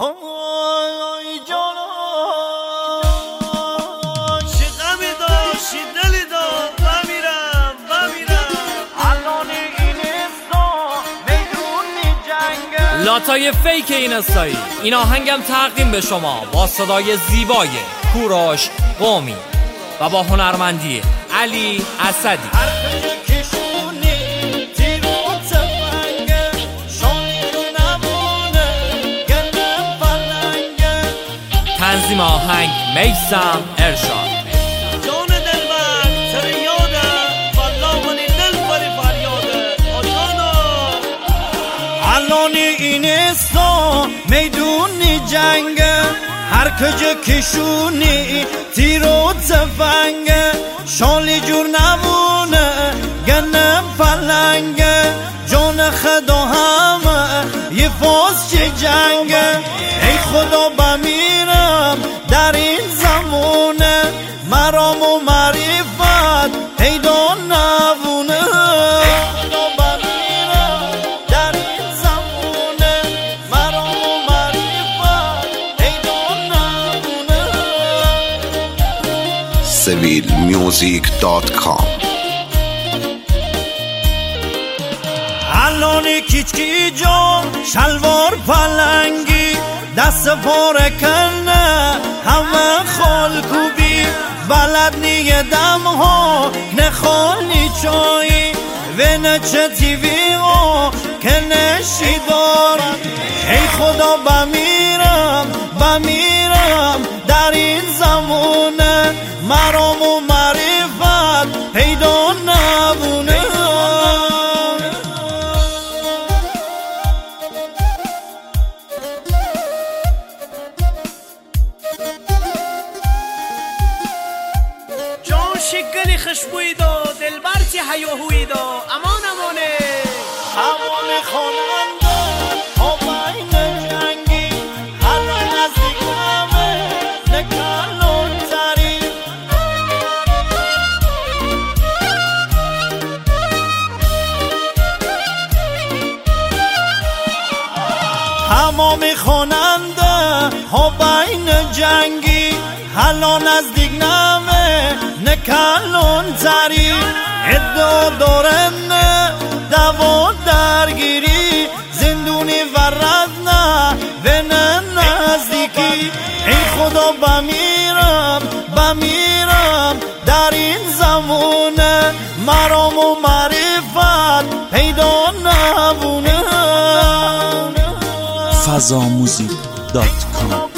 آی جانا چه غمی داشتی دلی داد بمیرم الان این استا میدونی جنگه لاتای فیک این استایی. این آهنگم تقدیم به شما با صدای زیبای کوروش قومی و با هنرمندی علی اسدی. تنظیم آهنگ میثم ارشاد. جان دلبر سر یاده والله من دل بری فریاده آجانا الان این استا میدونی جنگه هر کجا کشونی تیر و تفنگه شالی جور نمونه گنم پلنگه جان خدا همه یه فاز چه جنگه ای خدا بمیرم در این زمونه مرام و معرفت پیدا نبونه ای خدا بمیرم در این زمونه مرام و معرفت پیدا نبونه. civilmusic.com الان کیچکی جام شلوار پلنگی دست پاره کنه همه خال کوبی بلد نیه دم ها نخالی چایی و نچه تیوی ها که نشی دارم ای خدا بمیرم در این زمونه مرام و معرفت پیدا نبونه. شکلی خشبوی دا دلبرتی هیاهوی دا امانه همون خواننده ها بین جنگی الان نزدیک همه نکلون تری همون خواننده ها بین جنگی الان نزدیک نمه نکلون تری ادعا دارن دوا درگیری زندونی ورد نه و نه نزدیکی ای خدا بمیرم در این زمونه مرام و معرفت پیدا نبونه. fazamusic.com